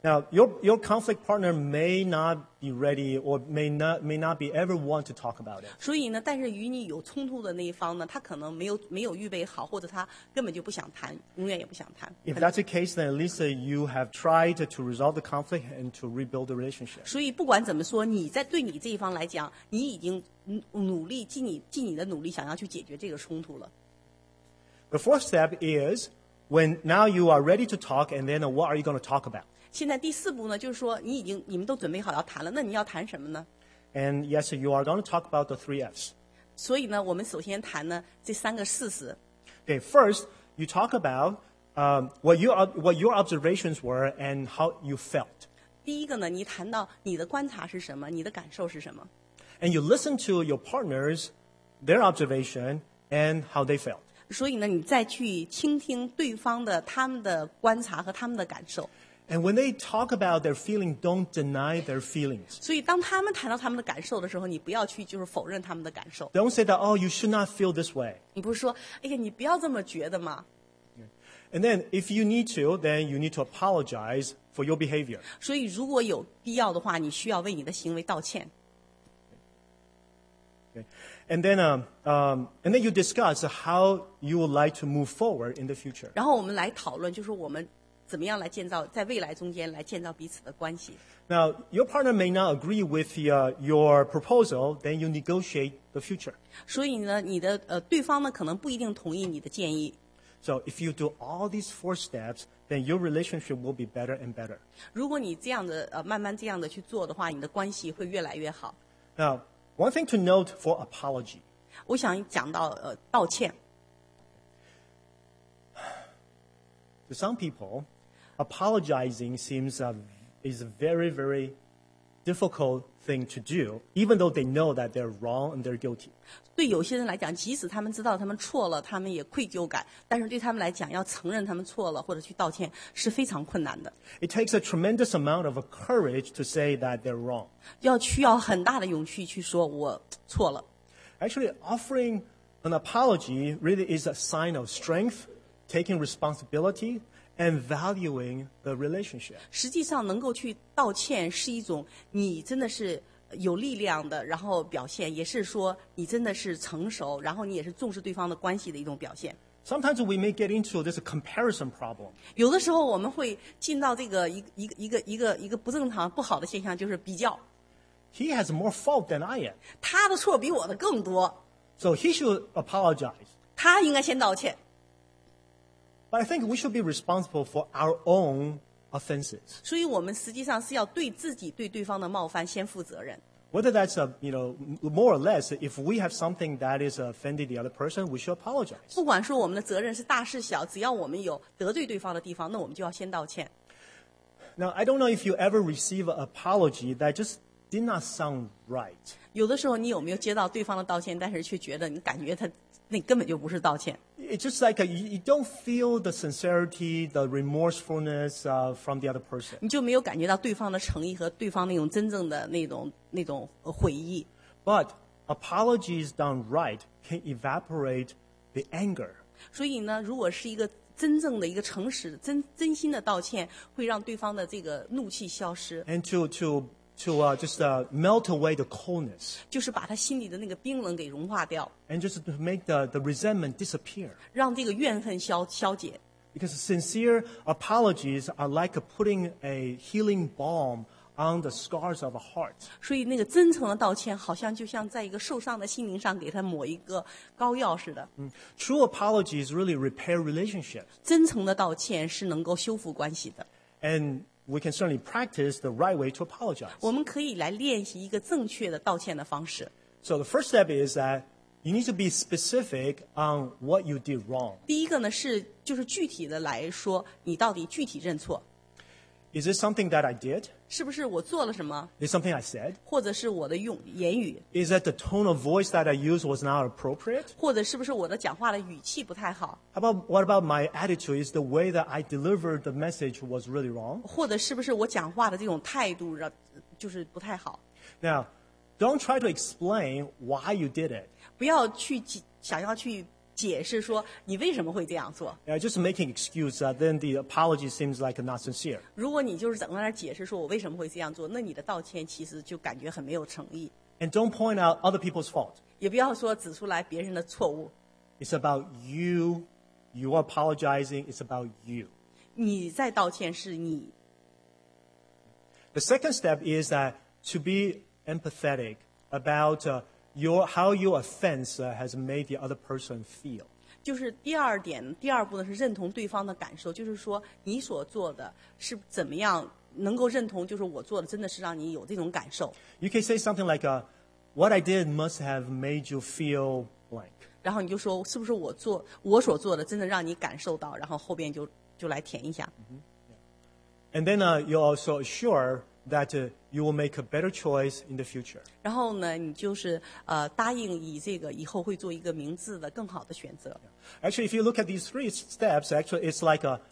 Now, your, your conflict partner may not be ready or may not, may not be ever want to talk about it. 所以呢，但是与你有冲突的那一方呢，他可能没有没有预备好，或者他根本就不想谈，永远也不想谈。 If that's the case, then at least uh, you have tried to resolve the conflict and to rebuild the relationship. 所以不管怎么说，你在对你这一方来讲，你已经努努力尽你尽你的努力，想要去解决这个冲突了。 The fourth step is when now you are ready to talk, and then uh, what are you going to talk about? 现在第四步呢，就是说你已经你们都准备好要谈了，那你要谈什么呢？ And yes, you are going to talk about the three F's. 所以呢，我们首先谈呢这三个事实。 Okay, first, you talk about um, what, your, what your observations were and how you felt. 第一个呢，你谈到你的观察是什么，你的感受是什么， And you listen to your partners, their observation, and how they felt. 所以呢，你再去倾听对方的他们的观察和他们的感受。 And when they talk about their feeling, don't deny their feelings. 所以当他们谈到他们的感受的时候，你不要去就是否认他们的感受。 Don't say that, oh, you should not feel this way. 你不是说，哎呀，你不要这么觉得嘛。 And then if you need to, then you need to apologize for your behavior. 所以如果有必要的话，你需要为你的行为道歉。 Okay? And then, um, um, and then you discuss how you would like to move forward in the future. 然后我们来讨论，就是我们怎么样来建造在未来中间来建造彼此的关系。 Now, your partner may not agree with the, uh, your proposal, then you negotiate the future. 所以呢，你的呃对方呢可能不一定同意你的建议。 So if you do all these four steps, then your relationship will be better and better. 如果你这样的呃慢慢这样的去做的话，你的关系会越来越好。 Now, one thing to note for apology. 我想讲到呃道歉， To some people, apologizing seems uh, is a very, very difficult thing to do, even though they know that they're wrong and they're guilty. 对有些人来讲，即使他们知道他们错了，他们也愧疚感，但是对他们来讲，要承认他们错了或者去道歉是非常困难的， It takes a tremendous amount of courage to say that they're wrong. 要需要很大的勇气去说我错了。 Actually, offering an apology really is a sign of strength, taking responsibility, and valuing the relationship. 实际上，能够去道歉是一种你真的是有力量的，然后表现，也是说你真的是成熟，然后你也是重视对方的关系的一种表现。 Sometimes we may get into this comparison problem. 有的时候我们会进到这个一个一个一个一个一个不正常、不好的现象，就是比较， He has more fault than I am, 他的错比我的更多， so he should apologize. 他应该先道歉。 But I think we should be responsible for our own offenses. 所以我们实际上是要对自己对对方的冒犯先负责任。 Whether that's a, you know, more or less, if we have something that is offended the other person, we should apologize. 不管说我们的责任是大是小，只要我们有得罪对方的地方，那我们就要先道歉。 Now, I don't know if you ever receive an apology that just did not sound right. 有的时候你有没有接到对方的道歉，但是却觉得你感觉他那根本就不是道歉。 It's just like a, you, you don't feel the sincerity, the remorsefulness uh, from the other person. 你就没有感觉到对方的诚意和对方那种真正的那种那种呃悔意。 But apologies done right can evaporate the anger. 所以呢，如果是一个真正的一个诚实、真真心的道歉，会让对方的这个怒气消失， And to, to, to uh, just uh, melt away the coldness. 就是把他心里的那个冰冷给融化掉， And just to make the, the resentment disappear. 让这个怨恨消消解。 Because sincere apologies are like putting a healing balm on the scars of a heart. 所以那个真诚的道歉，好像就像在一个受伤的心灵上给他抹一个膏药似的。 True apologies really repair relationships. 真诚的道歉是能够修复关系的。 And we can certainly practice the right way to apologize. 我们可以来练习一个正确的道歉的方式。 So the first step is that you need to be specific on what you did wrong. 第一个呢是就是具体的来说，你到底具体认错， Is this something that I did? 是不是我做了什么， Is it something I said? 或者是我的用言语， Is that the tone of voice that I used was not appropriate? 或者是不是我的讲话的语气不太好， How about what about my attitude? Is the way that I delivered the message was really wrong? 或者是不是我讲话的这种态度让就是不太好。 Now, don't try to explain why you did it. 不要去解想要去解释说你为什么会这样做。 Uh, just making excuse, uh, then the apology seems like not sincere. 如果你就是在那儿解释说我为什么会这样做，那你的道歉其实就感觉很没有诚意。 And don't point out other people's fault. 也不要说指出来别人的错误， It's about you. You are apologizing. It's about you. 你在道歉是你。 The second step is that to be empathetic about uh, your how your offense uh, has made the other person feel. 就是第二点，第二步呢是认同对方的感受，就是说你所做的是怎么样能够认同，就是我做的真的是让你有这种感受。 You can say something like, uh, "What I did must have made you feel blank." 然后你就说是不是我做我所做的真的让你感受到，然后后边就就来填一下。 And then uh, you also assure that uh, you will make a better choice in the future. 然后呢，你就是呃答应以这个以后会做一个明智的、更好的选择。 Actually, if you look at these three steps, actually it's like a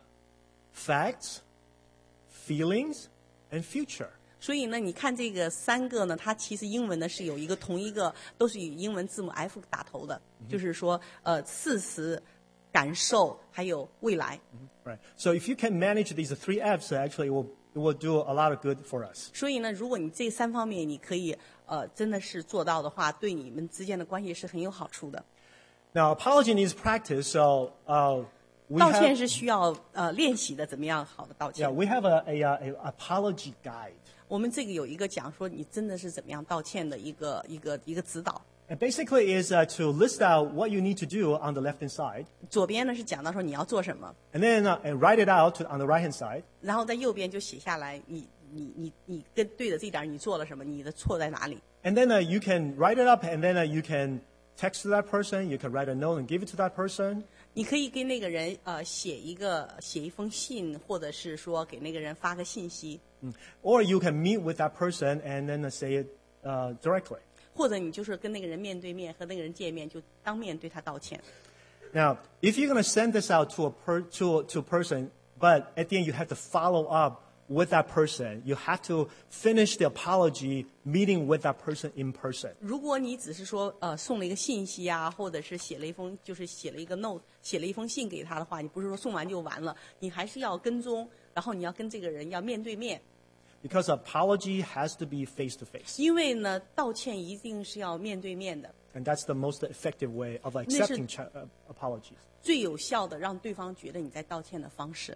facts, feelings, and future. 所以呢，你看这个三个呢，它其实英文呢是有一个同一个，都是以英文字母 F 打头的，就是说呃事实、感受还有未来。 Right. So if you can manage these three F's, actually it will, it will do a lot of good for us. 所以呢，如果你这三方面你可以呃真的是做到的话，对你们之间的关系是很有好处的。 Now, apology needs practice, so uh, we 道歉 have, 是需要呃练习的，怎么样好的道 yeah, 歉？ we have a, a, a apology guide. 我们这个有一个讲说你真的是怎么样道歉的一个一个一个指导。 And basically is uh, to list out what you need to do on the left-hand side, 左边呢是讲到说你要做什么， and then uh, and write it out on the right-hand side. 然后在右边就写下来你你你你跟对的这点儿你做了什么，你的错在哪里。 And then uh, you can write it up, and then uh, you can text to that person. You can write a note and give it to that person. 你可以给那个人呃写一个写一封信，或者是说给那个人发个信息， Or you can meet with that person and then uh, say it uh, directly. 或者你就是跟那个人面对面和那个人见面，就当面对他道歉。 Now, if you're going to send this out to a per, to, to a person, but at the end you have to follow up with that person, you have to finish the apology meeting with that person in person. 如果你只是说呃送了一个信息啊，或者是写了一封就是写了一个 note， 写了一封信给他的话，你不是说送完就完了，你还是要跟踪，然后你要跟这个人要面对面。 Because apology has to be face to face. 因为呢，道歉一定是要面对面的， And that's the most effective way of accepting ch- uh, apologies. 最有效的让对方觉得你在道歉的方式。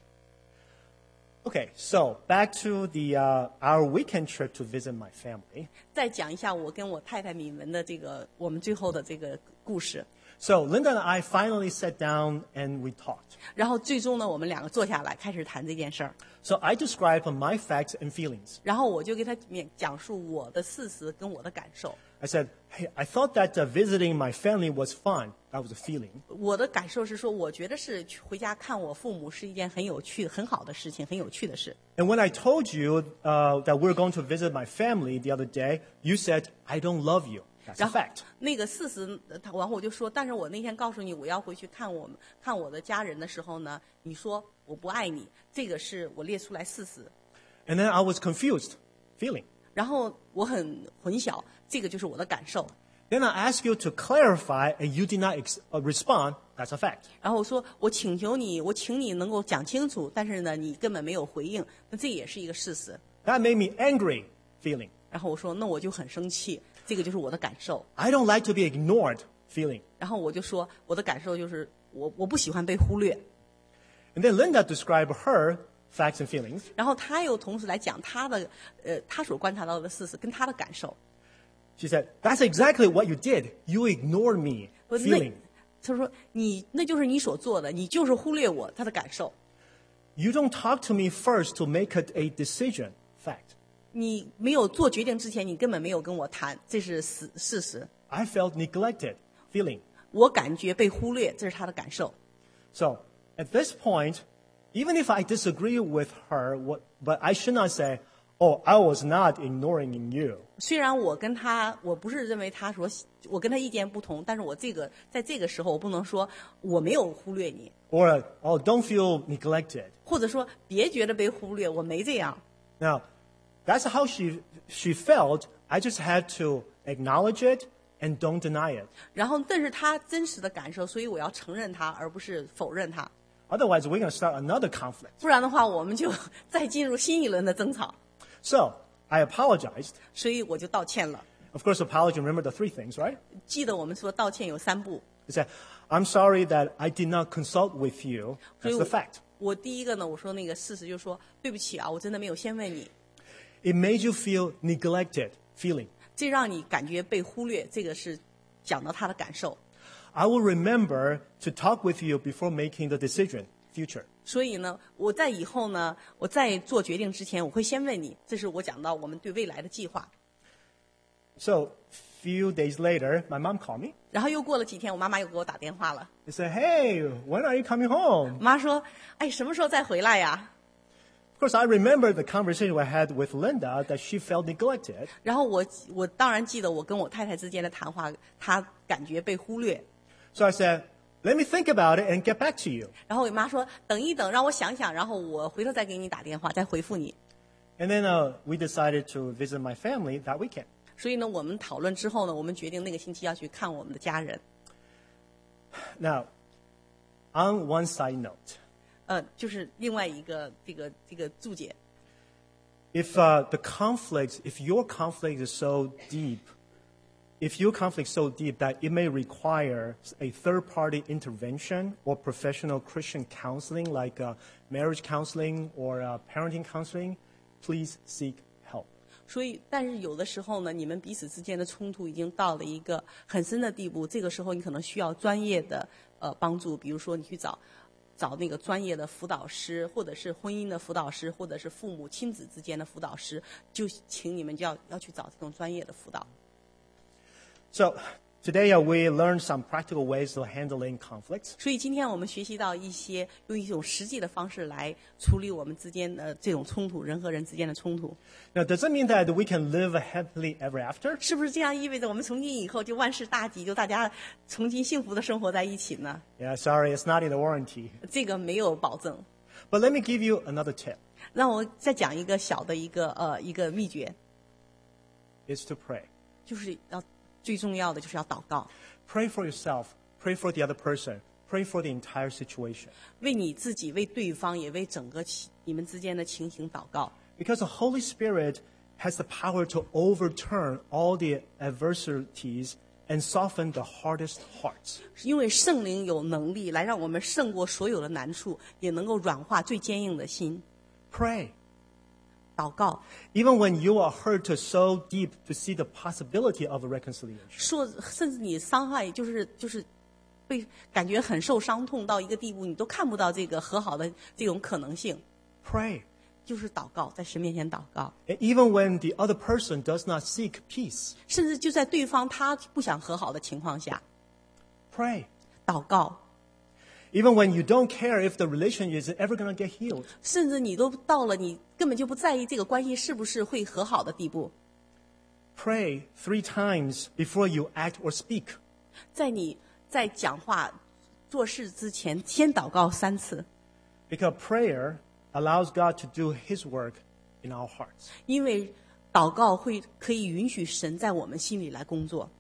Okay, so back to the uh, our weekend trip to visit my family. 再讲一下我跟我太太敏文的这个我们最后的这个故事。 So Linda and I finally sat down and we talked. 然后最终呢，我们两个坐下来开始谈这件事儿。 So I described my facts and feelings. 然后我就给他讲述我的事实跟我的感受。 I said, hey, I thought that uh, visiting my family was fun. That was a feeling. 我的感受是说，我觉得是去回家看我父母是一件很有趣、很好的事情，很有趣的事。 And when I told you uh, that we were going to visit my family the other day, you said, I don't love you. That's a 然后 fact. 那个事实，呃他然后我就说，但是我那天告诉你我要回去看我们看我的家人的时候呢，你说我不爱你，这个是我列出来事实。 And then I was confused, feeling. 然后我很混淆，这个就是我的感受。 Then I asked you to clarify, and you did not ex- uh, respond. That's a fact. 然后我说，我请求你，我请你能够讲清楚，但是呢，你根本没有回应，那这也是一个事实。 That made me angry, feeling. 然后我说，那我就很生气，这个就是我的感受。 I don't like to be ignored, feeling. 然后我就说，我的感受就是我我不喜欢被忽略。 And then Linda described her facts and feelings. 然后他又同时来讲他的呃他所观察到的事实跟他的感受。 She said, that's exactly what you did. You ignored me, 我那 feeling. 他说你那就是你所做的，你就是忽略我他的感受。 You don't talk to me first to make a, a decision, fact. 你没有做决定之前，你根本没有跟我谈，这是事事实。 I felt neglected, feeling. 我感觉被忽略，这是他的感受。 So at this point, even if I disagree with her, what, but I should not say, oh, I was not ignoring you. 虽然我跟他，我不是认为他说我跟他意见不同，但是我这个在这个时候，我不能说我没有忽略你， Or, oh, don't feel neglected. 或者说别觉得被忽略，我没这样。 Now, that's how she, she felt. I just had to acknowledge it and don't deny it. 然后这是他真实的感受，所以我要承认他，而不是否认他。 Otherwise, we're going to start another conflict. 不然的话，我们就再進入新一輪的爭吵。 So, I apologized. 所以我就道歉了。 Of course, apology, remember the three things, right? 記得我們說道歉有三步。 He said, I'm sorry that I did not consult with you. That's the fact. 我第一個呢，我說那個事實就是說，對不起啊，我真的沒有先問你， It made you feel neglected feeling. 這讓你感覺被忽略，這個是講到他的感受。 I will remember to talk with you before making the decision, future. 所以呢，我在以後呢，我在做決定之前，我會先問你，這是我講到我們對未來的計劃。 So, few days later, my mom called me. 然後又過了幾天，我媽媽又給我打電話了。 They said, hey, when are you coming home? 媽說：“哎，什麼時候再回來呀？” Of course, I remember the conversation I had with Linda that she felt neglected. 然後我我當然記得我跟我太太之間的談話，她感覺被忽略。 So I said, let me think about it and get back to you. 然後我媽說：“等一等，讓我想想，然後我回頭再給你打電話，再回復你。” And then uh, we decided to visit my family that weekend. 所以呢，我們討論之後呢，我們決定那個星期要去看我們的家人。 Now, on one side note, 呃，就是另外一個這個這個注解。 if uh, the conflict, if your conflict is so deep, if your conflict is so deep that it may require a third-party intervention or professional Christian counseling, like uh, marriage counseling or uh, parenting counseling, please seek help. 所以，但是有的時候呢，你們彼此之間的衝突已經到了一個很深的地步，這個時候你可能需要專業的呃幫助，比如說你去找找那個專業的輔導師，或者是婚姻的輔導師，或者是父母親子之間的輔導師，就請你們就要要去找這種專業的輔導。 So today uh, we learned some practical ways to handling conflicts. 所以今天我們學習到一些用一種實際的方式來處理我們之間的這種衝突，人和人之間的衝突。 Now, does it mean that we can live happily ever after? 是不是這樣意味着我們從今以後就萬事大吉，就大家從今幸福的生活在一起呢？ Yeah, sorry, it's not in the warranty. 這個沒有保證。 But let me give you another tip. 讓我再講一個小的一個呃一個秘訣， Is to pray. 就是要最重要的就是要禱告， Pray for yourself. Pray for the other person. Pray for the entire situation. 為你自己、為對方，也為整個情你們之間的情形禱告。 Because the Holy Spirit has the power to overturn all the adversities and soften the hardest hearts. 因為聖靈有能力來讓我們勝過所有的難處，也能夠軟化最堅硬的心。 Pray. 禱告， Even when you are hurt so deep to see the possibility of a reconciliation. 說甚至你傷害就是就是被感覺很受傷痛到一個地步，你都看不到這個和好的這種可能性。 Pray. 就是禱告，在神面前禱告， And even when the other person does not seek peace. 甚至就在對方他不想和好的情況下， Pray. 禱告。 Even when you don't care if the relationship is ever going to get healed. 甚至你都到了你根本就不在意这个关系是不是会和好的地步， Pray three times before you act or speak. 在你在讲话、做事之前，先祷告三次， Because prayer allows God to do His work in our hearts. 因为祷告会可以允许神在我们心里来工作。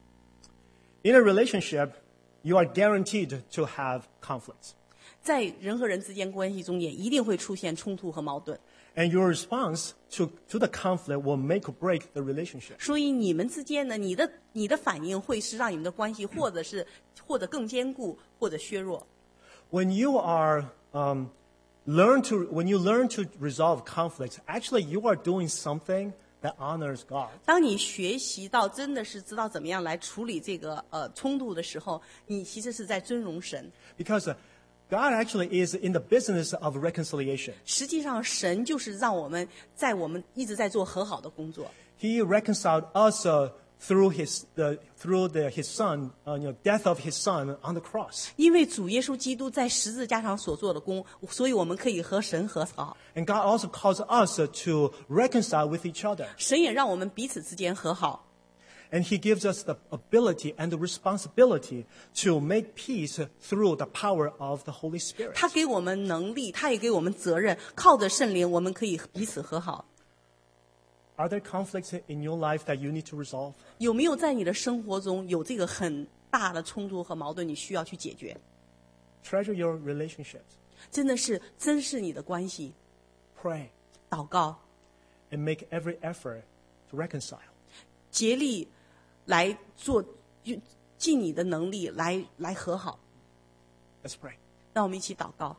In a relationship, you are guaranteed to have conflicts. 在人和人之间关系中，也一定会出现冲突和矛盾。 And your response to, to the conflict will make or break the relationship. 所以你们之间呢，你的你的反应会是让你们的关系，或者是或者更坚固，或者削弱。 When you are um, learn to when you learn to resolve conflicts, actually you are doing something that honors God. 当你学习到真的是知道怎么样来处理这个呃冲突的时候，你其实是在尊荣神。 Because uh, God actually is in the business of reconciliation. 实际上，神就是让我们在我们一直在做和好的工作。 He reconciled us uh, through his the, through the, his son, uh, you know, death of his son on the cross. 因为主耶稣基督在十字架上所做的工，所以我们可以和神和好。 And God also calls us uh, to reconcile with each other. 神也让我们彼此之间和好。 And he gives us the ability and the responsibility to make peace through the power of the Holy Spirit. 他给我们能力，他也给我们责任，靠着圣灵，我们可以彼此和好。 Are there conflicts in your life that you need to resolve? 有没有在你的生活中有这个很大的冲突和矛盾，你需要去解决？ Treasure your relationships. 真的是珍视你的关系， Pray 祷告， and make every effort to reconcile. 竭力来做，尽你的能力来来和好。 Let's pray. 让我们一起祷告。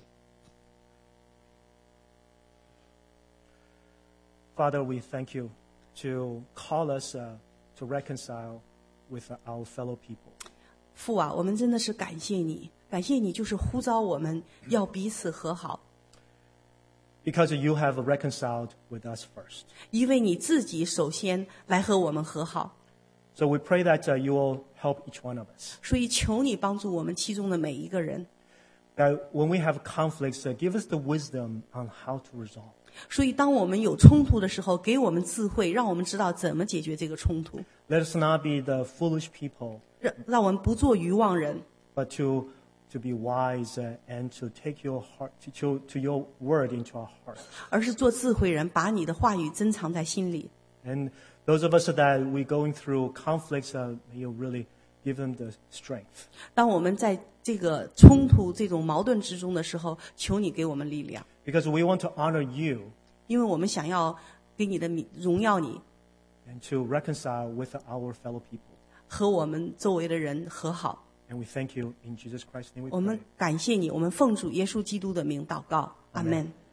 Father, we thank you to call us uh, to reconcile with our fellow people. 父啊，我们真的是感谢你，感谢你就是呼召我们要彼此和好， Because you have reconciled with us first. 因为你自己首先来和我们和好， So we pray that uh, you will help each one of us. 所以求你帮助我们其中的每一个人。 That when we have conflicts, uh, give us the wisdom on how to resolve. 所以当我们有冲突的时候，给我们智慧，让我们知道怎么解决这个冲突， Let us not be the foolish people, 让让我们不做愚妄人， but to to be wise uh, and to take your heart to, to, to your word into our heart. 而是做智慧人，把你的话语珍藏在心里。 And those of us that we going through conflicts, uh, may you really give them the strength. 当我们在这个冲突、这种矛盾之中的时候，求你给我们力量， Because we want to honor you 因为我们想要给你的名荣耀你， and to reconcile with our fellow people. 和我们周围的人和好。 And we thank you in Jesus Christ's name we 我们 pray. 感谢你，我们奉主耶稣基督的名祷告，阿门。